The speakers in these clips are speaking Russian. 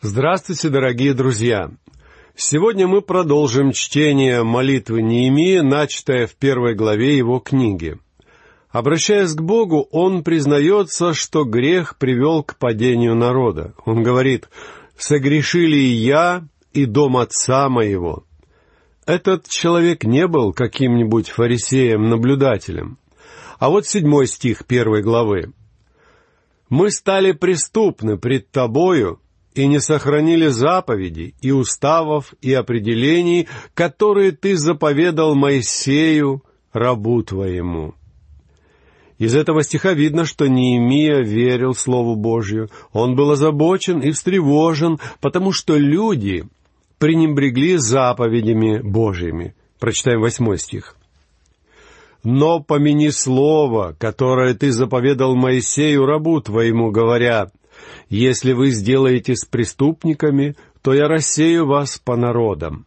Здравствуйте, дорогие друзья! Сегодня мы продолжим чтение молитвы Неемии, начатое в 1 главе его книги. Обращаясь к Богу, он признается, что грех привел к падению народа. Он говорит: «Согрешили и я, и дом отца моего». Этот человек не был каким-нибудь фарисеем-наблюдателем. А вот 7 стих 1 главы. «Мы стали преступны пред Тобою, и не сохранили заповедей, и уставов, и определений, которые Ты заповедал Моисею, рабу Твоему». Из этого стиха видно, что Неемия верил Слову Божию. Он был озабочен и встревожен, потому что люди пренебрегли заповедями Божьими. Прочитаем 8 стих. «Но помяни слово, которое Ты заповедал Моисею, рабу Твоему, говоря: если вы сделаете с преступниками, то я рассею вас по народам».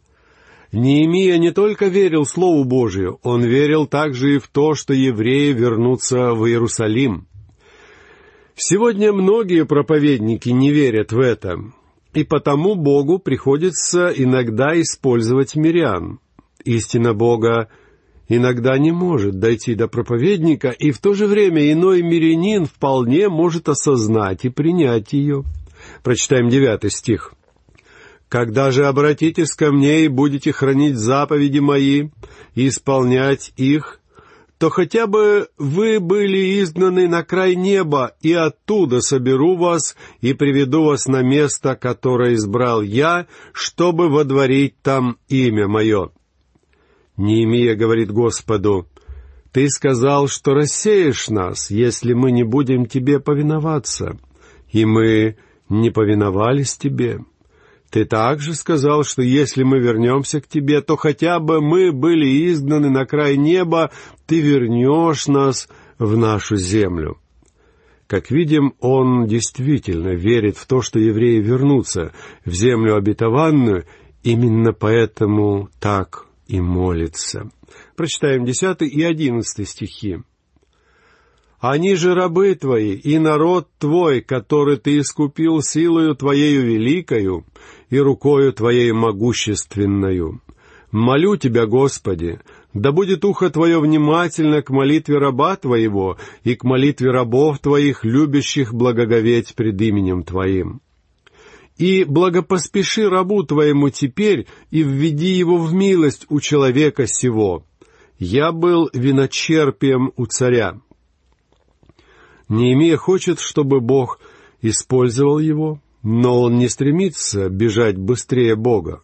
Неемия не только верил Слову Божию, он верил также и в то, что евреи вернутся в Иерусалим. Сегодня многие проповедники не верят в это, и потому Богу приходится иногда использовать мирян. Истина Бога иногда не может дойти до проповедника, и в то же время иной мирянин вполне может осознать и принять ее. Прочитаем 9 стих. «Когда же обратитесь ко мне и будете хранить заповеди мои и исполнять их, то хотя бы вы были изгнаны на край неба, и оттуда соберу вас и приведу вас на место, которое избрал я, чтобы водворить там имя мое». Неемия говорит Господу: «Ты сказал, что рассеешь нас, если мы не будем Тебе повиноваться, и мы не повиновались Тебе. Ты также сказал, что если мы вернемся к Тебе, то хотя бы мы были изгнаны на край неба, Ты вернешь нас в нашу землю». Как видим, он действительно верит в то, что евреи вернутся в землю обетованную, именно поэтому так и молится. Прочитаем 10 и 11 стихи. «Они же рабы Твои, и народ Твой, который Ты искупил силою Твоею великою и рукою Твоей могущественною. Молю Тебя, Господи, да будет ухо Твое внимательно к молитве раба Твоего и к молитве рабов Твоих, любящих благоговеть пред именем Твоим. И благопоспеши рабу Твоему теперь, и введи его в милость у человека сего. Я был виночерпием у царя». Неемия хочет, чтобы Бог использовал его, но он не стремится бежать быстрее Бога.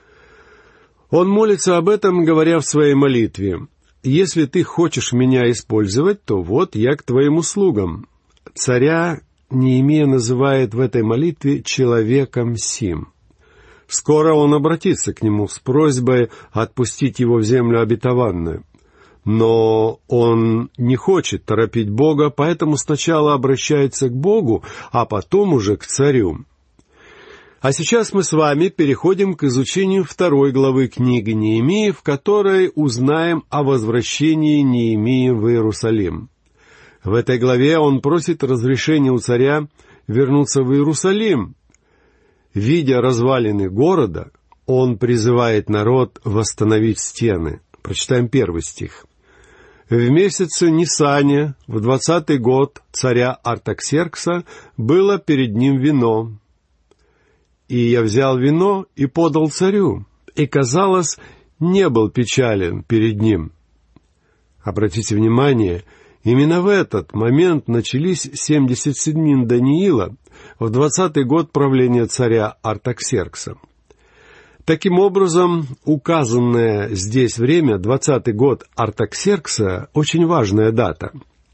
Он молится об этом, говоря в своей молитве: «Если ты хочешь меня использовать, то вот я к твоим услугам». Царя Неемия называет в этой молитве человеком сим. Скоро он обратится к нему с просьбой отпустить его в землю обетованную. Но он не хочет торопить Бога, поэтому сначала обращается к Богу, а потом уже к царю. А сейчас мы с вами переходим к изучению 2 главы книги Неемии, в которой узнаем о возвращении Неемии в Иерусалим. В этой главе он просит разрешения у царя вернуться в Иерусалим. Видя развалины города, он призывает народ восстановить стены. Прочитаем 1 стих. «В месяце Нисане, в 20-й год царя Артаксеркса, было перед ним вино. И я взял вино и подал царю, и, казалось, не был печален перед ним». Обратите внимание, именно в этот момент начались 70 седмин Даниила, в 20-й год правления царя Артаксеркса. Таким образом, указанное здесь время, 20-й год Артаксеркса, очень важная дата.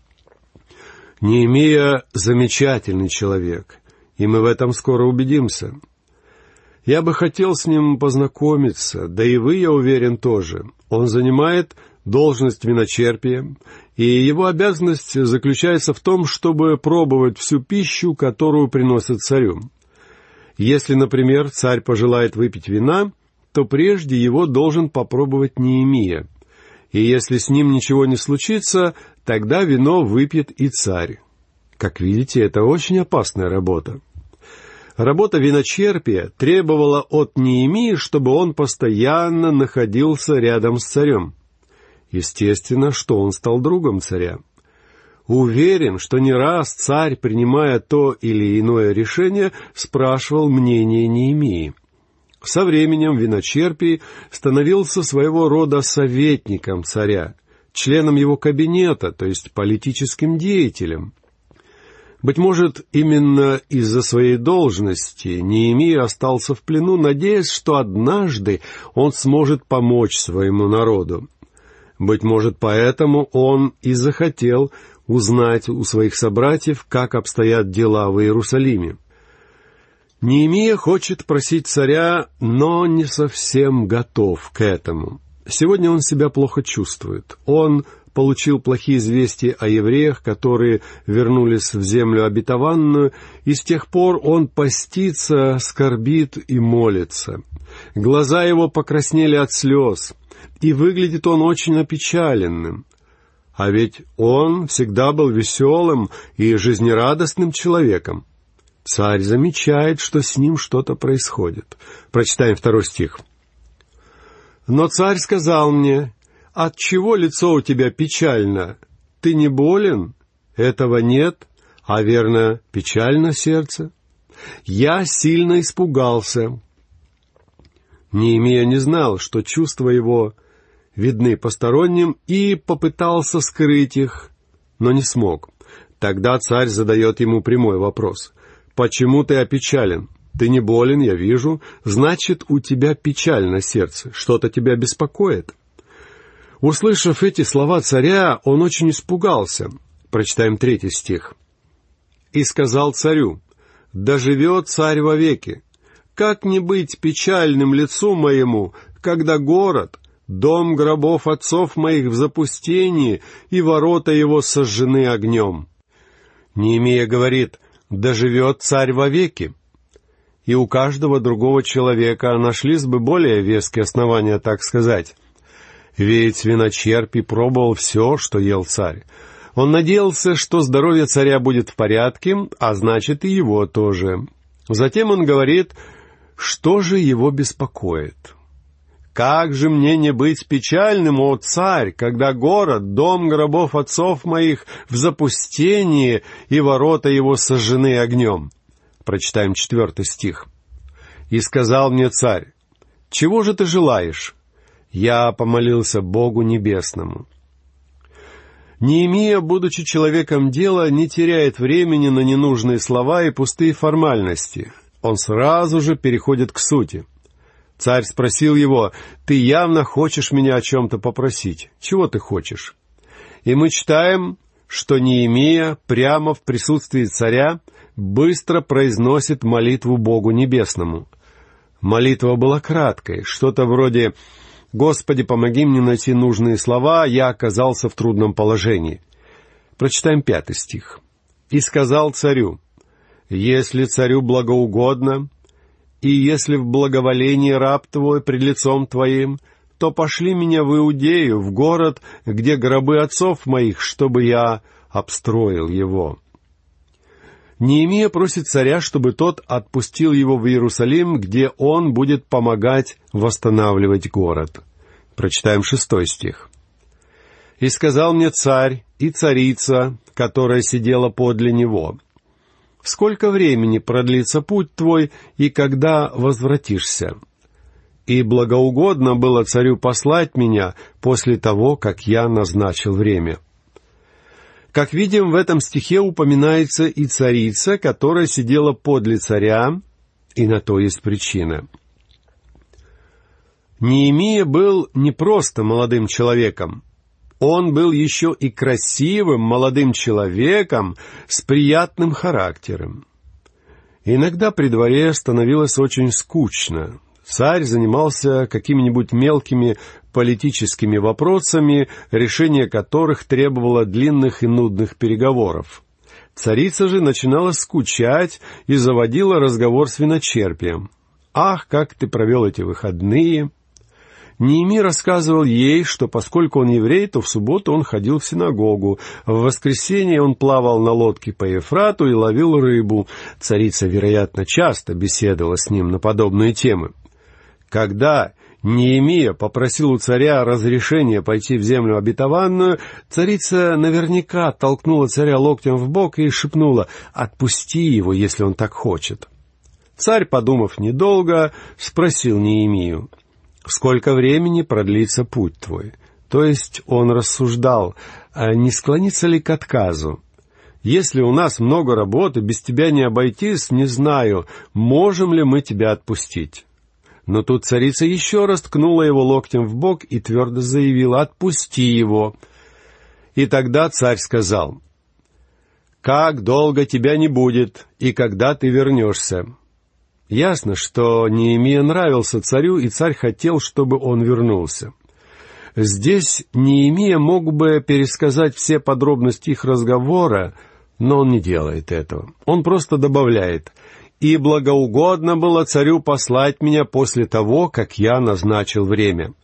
Неемия замечательный человек, и мы в этом скоро убедимся. Я бы хотел с ним познакомиться, да и вы, я уверен, тоже. Он занимает должность виночерпия, и его обязанность заключается в том, чтобы пробовать всю пищу, которую приносят царю. Если, например, царь пожелает выпить вина, то прежде его должен попробовать Неемия. И если с ним ничего не случится, тогда вино выпьет и царь. Как видите, это очень опасная работа. Работа виночерпия требовала от Неемии, чтобы он постоянно находился рядом с царем. Естественно, что он стал другом царя. Уверен, что не раз царь, принимая то или иное решение, спрашивал мнение Неемии. Со временем виночерпий становился своего рода советником царя, членом его кабинета, то есть политическим деятелем. Быть может, именно из-за своей должности Неемия остался в плену, надеясь, что однажды он сможет помочь своему народу. Быть может, поэтому он и захотел узнать у своих собратьев, как обстоят дела в Иерусалиме. Неемия хочет просить царя, но не совсем готов к этому. Сегодня он себя плохо чувствует. Он получил плохие известия о евреях, которые вернулись в землю обетованную, и с тех пор он постится, скорбит и молится. Глаза его покраснели от слез, и выглядит он очень опечаленным. А ведь он всегда был веселым и жизнерадостным человеком. Царь замечает, что с ним что-то происходит. Прочитаем 2 стих. «Но царь сказал мне: отчего лицо у тебя печально? Ты не болен? Этого нет, а верно, печально сердце. Я сильно испугался». Неемия не знал, что чувства его видны посторонним, и попытался скрыть их, но не смог. Тогда царь задает ему прямой вопрос. «Почему ты опечален? Ты не болен, я вижу. Значит, у тебя печаль на сердце. Что-то тебя беспокоит». Услышав эти слова царя, он очень испугался. Прочитаем 3 стих. «И сказал царю: да живет царь вовеки. Как не быть печальным лицу моему, когда город, дом гробов отцов моих в запустении, и ворота его сожжены огнем?» Неемия говорит: «Да живет царь вовеки». И у каждого другого человека нашлись бы более веские основания так сказать. Ведь виночерпий пробовал все, что ел царь. Он надеялся, что здоровье царя будет в порядке, а значит и его тоже. Затем он говорит, что же его беспокоит. «Как же мне не быть печальным, о царь, когда город, дом гробов отцов моих в запустении, и ворота его сожжены огнем?» Прочитаем 4 стих. «И сказал мне царь: чего же ты желаешь? Я помолился Богу Небесному». Неемия, будучи человеком дела, не теряет времени на ненужные слова и пустые формальности. Он сразу же переходит к сути. Царь спросил его: «Ты явно хочешь меня о чем-то попросить. Чего ты хочешь?» И мы читаем, что Неемия прямо в присутствии царя быстро произносит молитву Богу Небесному. Молитва была краткой, что-то вроде: «Господи, помоги мне найти нужные слова, я оказался в трудном положении». Прочитаем 5 стих. «И сказал царю: если царю благоугодно, и если в благоволении раб твой пред лицом твоим, то пошли меня в Иудею, в город, где гробы отцов моих, чтобы я обстроил его». Неемия просит царя, чтобы тот отпустил его в Иерусалим, где он будет помогать восстанавливать город. Прочитаем 6 стих. «И сказал мне царь и царица, которая сидела подле него: сколько времени продлится путь твой, и когда возвратишься? И благоугодно было царю послать меня после того, как я назначил время». Как видим, в этом стихе упоминается и царица, которая сидела подле царя, и на то есть причина. Неемия был не просто молодым человеком. Он был еще и красивым молодым человеком с приятным характером. Иногда при дворе становилось очень скучно. Царь занимался какими-нибудь мелкими политическими вопросами, решение которых требовало длинных и нудных переговоров. Царица же начинала скучать и заводила разговор с виночерпием. «Ах, как ты провел эти выходные!» Неемия рассказывал ей, что поскольку он еврей, то в субботу он ходил в синагогу, в воскресенье он плавал на лодке по Ефрату и ловил рыбу. Царица, вероятно, часто беседовала с ним на подобные темы. Когда Неемия попросил у царя разрешения пойти в землю обетованную, царица наверняка толкнула царя локтем в бок и шепнула: «Отпусти его, если он так хочет». Царь, подумав недолго, спросил Неемию: «Сколько времени продлится путь твой?» То есть он рассуждал, а не склониться ли к отказу. «Если у нас много работы, без тебя не обойтись, не знаю, можем ли мы тебя отпустить». Но тут царица еще раз ткнула его локтем в бок и твердо заявила: «Отпусти его». И тогда царь сказал: «Как долго тебя не будет, и когда ты вернешься?» Ясно, что Неемия нравился царю, и царь хотел, чтобы он вернулся. Здесь Неемия мог бы пересказать все подробности их разговора, но он не делает этого. Он просто добавляет: «И благоугодно было царю послать меня после того, как я назначил время».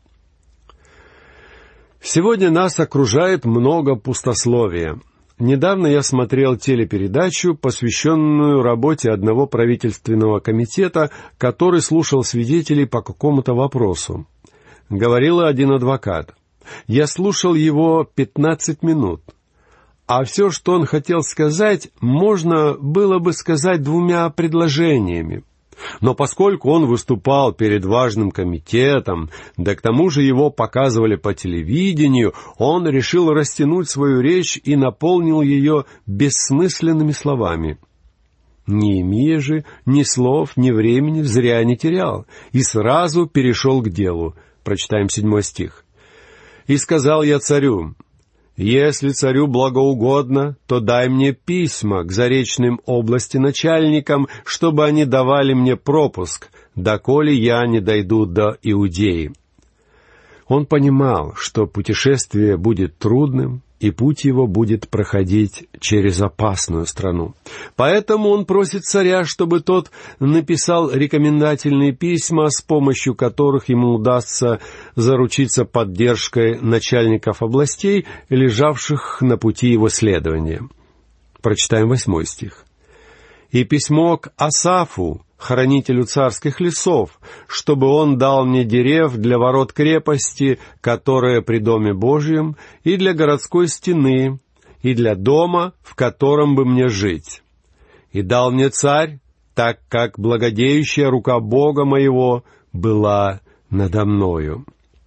Сегодня нас окружает много пустословия. Недавно я смотрел телепередачу, посвященную работе одного правительственного комитета, который слушал свидетелей по какому-то вопросу. Говорил один адвокат. Я слушал его 15 минут. А все, что он хотел сказать, можно было бы сказать 2 предложениями. Но поскольку он выступал перед важным комитетом, да к тому же его показывали по телевидению, он решил растянуть свою речь и наполнил ее бессмысленными словами. Неемия же ни слов, ни времени зря не терял и сразу перешел к делу. Прочитаем 7 стих. «И сказал я царю: если царю благоугодно, то дай мне письма к заречным области начальникам, чтобы они давали мне пропуск, доколе я не дойду до Иудеи». Он понимал, что путешествие будет трудным, и путь его будет проходить через опасную страну. Поэтому он просит царя, чтобы тот написал рекомендательные письма, с помощью которых ему удастся заручиться поддержкой начальников областей, лежавших на пути его следования. Прочитаем 8 стих. «И письмо к Асафу, хранителю царских лесов, чтобы он дал мне дерев для ворот крепости, которая при доме Божьем, и для городской стены, и для дома, в котором бы мне жить. И дал мне царь, так как благодеющая рука Бога моего была надо мною».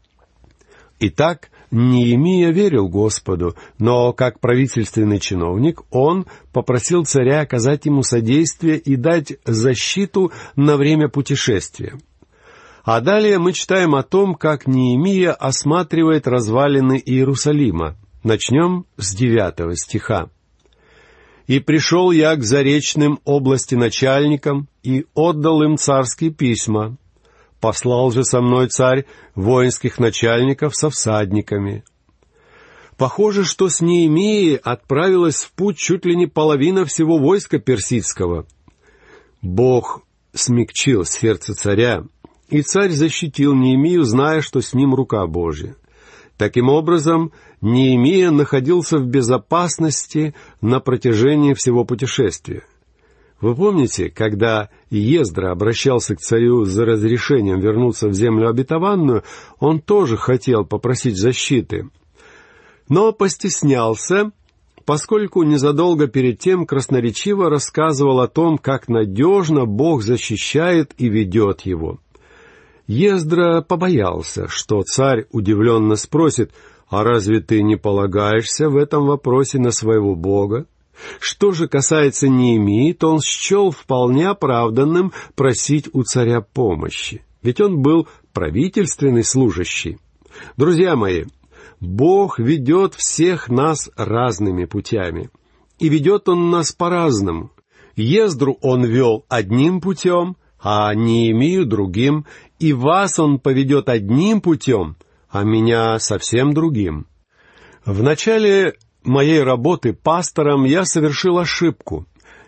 Итак, Неемия верил Господу, но как правительственный чиновник он попросил царя оказать ему содействие и дать защиту на время путешествия. А далее мы читаем о том, как Неемия осматривает развалины Иерусалима. Начнем с 9 стиха. «И пришел я к заречным области начальникам и отдал им царские письма. Послал же со мной царь воинских начальников со всадниками». Похоже, что с Неемией отправилась в путь чуть ли не половина всего войска персидского. Бог смягчил сердце царя, и царь защитил Неемию, зная, что с ним рука Божья. Таким образом, Неемия находился в безопасности на протяжении всего путешествия. Вы помните, когда Ездра обращался к царю за разрешением вернуться в землю обетованную, он тоже хотел попросить защиты, но постеснялся, поскольку незадолго перед тем красноречиво рассказывал о том, как надежно Бог защищает и ведет его. Ездра побоялся, что царь удивленно спросит: «А разве ты не полагаешься в этом вопросе на своего Бога?» Что же касается Неемии, то он счел вполне оправданным просить у царя помощи, ведь он был правительственный служащий. Друзья мои, Бог ведет всех нас разными путями, и ведет Он нас по-разному. Ездру Он вел одним путем, а Неемию другим, и вас Он поведет одним путем, а меня совсем другим. В начале моей работы пастором я совершил ошибку.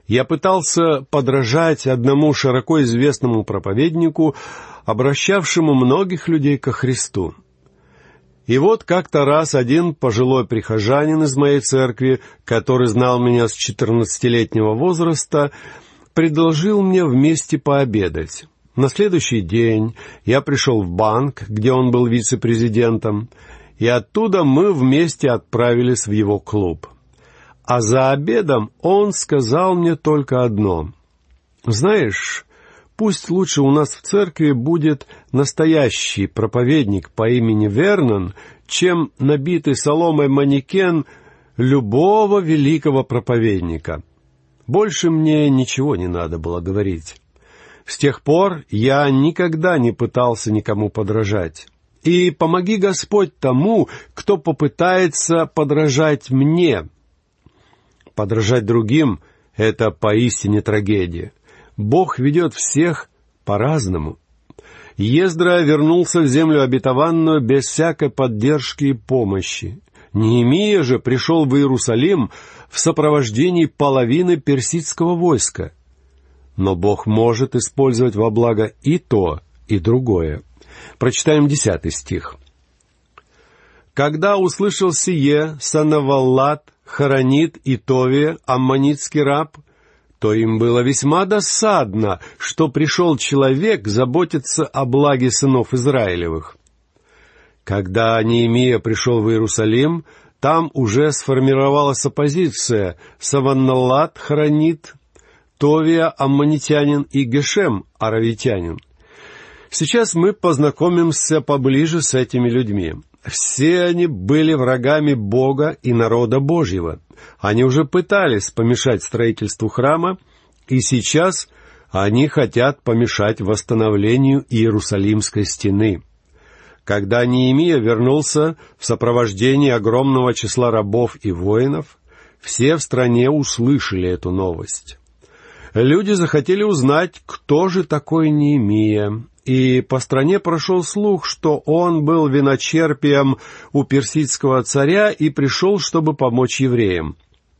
Я пытался подражать одному широко известному проповеднику, обращавшему многих людей ко Христу. И вот как-то раз один пожилой прихожанин из моей церкви, который знал меня с 14-летнего возраста, предложил мне вместе пообедать. На следующий день я пришел в банк, где он был вице-президентом, и оттуда мы вместе отправились в его клуб. А за обедом он сказал мне только одно: «Знаешь, пусть лучше у нас в церкви будет настоящий проповедник по имени Вернон, чем набитый соломой манекен любого великого проповедника». Больше мне ничего не надо было говорить. С тех пор я никогда не пытался никому подражать. И помоги Господь тому, кто попытается подражать мне. Подражать другим — это поистине трагедия. Бог ведет всех по-разному. Ездра вернулся в землю обетованную без всякой поддержки и помощи. Неемия же пришел в Иерусалим в сопровождении половины персидского войска. Но Бог может использовать во благо и то, и другое. Прочитаем 10 стих. «Когда услышал сие Санаваллат, Хоронит и Товия, аммонитский раб, то им было весьма досадно, что пришел человек заботиться о благе сынов Израилевых». Когда Неемия пришел в Иерусалим, там уже сформировалась оппозиция: Саванналлат, Хоронит, Товия, аммонитянин, и Гешем, аравитянин. Сейчас мы познакомимся поближе с этими людьми. Все они были врагами Бога и народа Божьего. Они уже пытались помешать строительству храма, и сейчас они хотят помешать восстановлению Иерусалимской стены. Когда Неемия вернулся в сопровождении огромного числа рабов и воинов, все в стране услышали эту новость. Люди захотели узнать, кто же такой Неемия, и по стране прошел слух, что он был виночерпием у персидского царя и пришел, чтобы помочь евреям.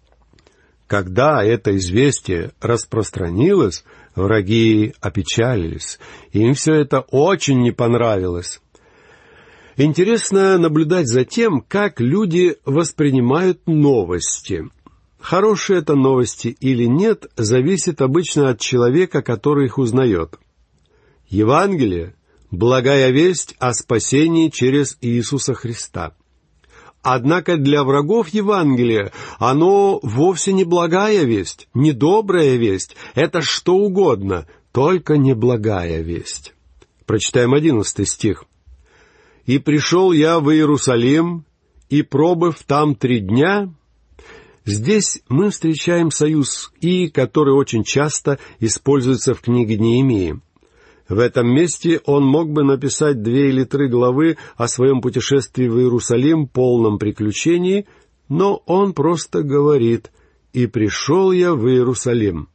Когда это известие распространилось, враги опечалились, им все это очень не понравилось. Интересно наблюдать за тем, как люди воспринимают новости. Хорошие это новости или нет, зависит обычно от человека, который их узнает. Евангелие — благая весть о спасении через Иисуса Христа. Однако для врагов Евангелия оно вовсе не благая весть, не добрая весть, это что угодно, только не благая весть. Прочитаем 11 стих. «И пришел я в Иерусалим, и, пробыв там 3 дня...» Здесь мы встречаем союз «и», который очень часто используется в книге Неемии. В этом месте он мог бы написать 2 или 3 главы о своем путешествии в Иерусалим, полном приключений, но он просто говорит: «И пришел я в Иерусалим».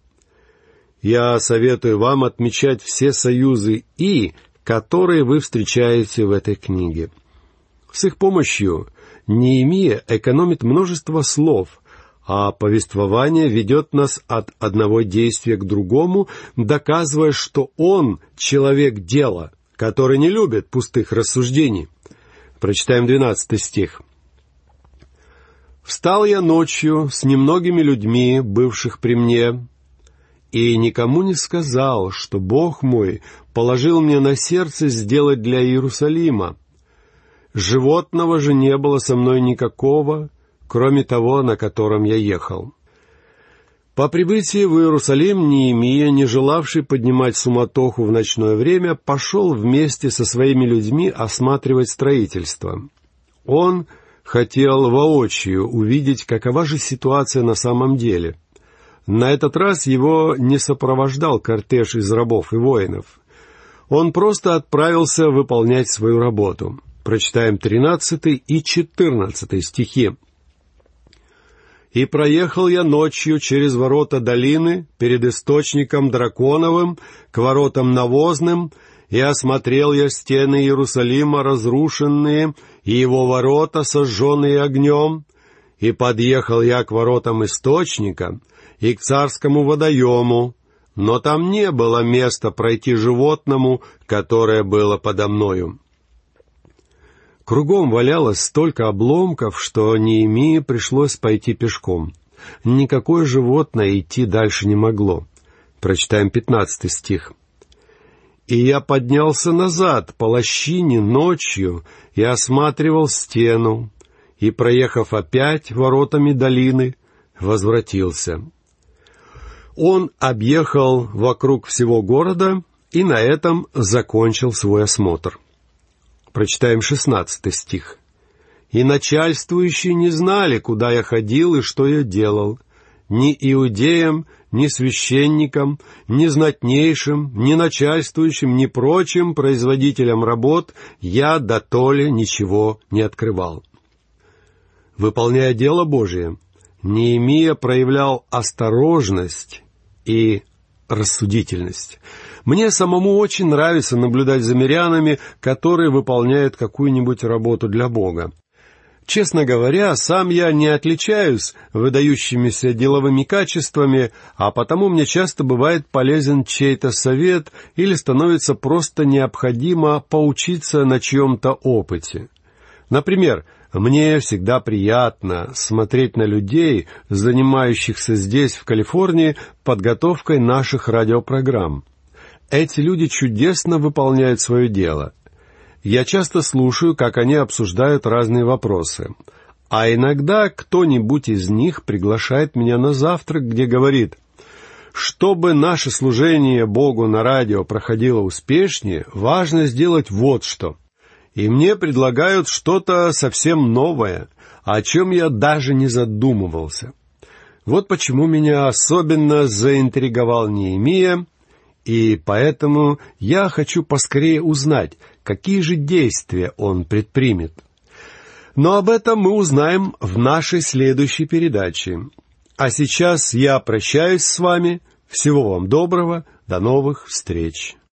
Я советую вам отмечать все союзы «и», которые вы встречаете в этой книге. С их помощью Неемия экономит множество слов, а повествование ведет нас от одного действия к другому, доказывая, что он человек дела, который не любит пустых рассуждений. Прочитаем 12 стих. «Встал я ночью с немногими людьми, бывших при мне, и никому не сказал, что Бог мой положил мне на сердце сделать для Иерусалима. Животного же не было со мной никакого, кроме того, на котором я ехал». По прибытии в Иерусалим Неемия, не желавший поднимать суматоху в ночное время, пошел вместе со своими людьми осматривать строительство. Он хотел воочию увидеть, какова же ситуация на самом деле. На этот раз его не сопровождал кортеж из рабов и воинов. Он просто отправился выполнять свою работу. Прочитаем 13 и 14 стихи. «И проехал я ночью через ворота долины, перед источником Драконовым, к воротам Навозным, и осмотрел я стены Иерусалима разрушенные, и его ворота, сожженные огнем, И подъехал я к воротам источника и к царскому водоему, но там не было места пройти животному, которое было подо мною. Кругом валялось столько обломков, что Неемии пришлось пойти пешком. Никакое животное идти дальше не могло. Прочитаем 15 стих. «И я поднялся назад по лощине ночью и осматривал стену, и, проехав опять воротами долины, возвратился». Он объехал вокруг всего города и на этом закончил свой осмотр. Прочитаем 16 стих. «И начальствующие не знали, куда я ходил и что я делал. Ни иудеям, ни священникам, ни знатнейшим, ни начальствующим, ни прочим производителям работ я дотоле ничего не открывал». Выполняя дело Божие, Неемия проявлял осторожность и рассудительность. Мне самому очень нравится наблюдать за мирянами, которые выполняют какую-нибудь работу для Бога. Честно говоря, сам я не отличаюсь выдающимися деловыми качествами, а потому мне часто бывает полезен чей-то совет или становится просто необходимо поучиться на чьем-то опыте. Например, мне всегда приятно смотреть на людей, занимающихся здесь, в Калифорнии, подготовкой наших радиопрограмм. Эти люди чудесно выполняют свое дело. Я часто слушаю, как они обсуждают разные вопросы. А иногда кто-нибудь из них приглашает меня на завтрак, где говорит: «Чтобы наше служение Богу на радио проходило успешнее, важно сделать вот что». И мне предлагают что-то совсем новое, о чем я даже не задумывался. Вот почему меня особенно заинтриговал Неемия, и поэтому я хочу поскорее узнать, какие же действия он предпримет. Но об этом мы узнаем в нашей следующей передаче. А сейчас я прощаюсь с вами. Всего вам доброго. До новых встреч.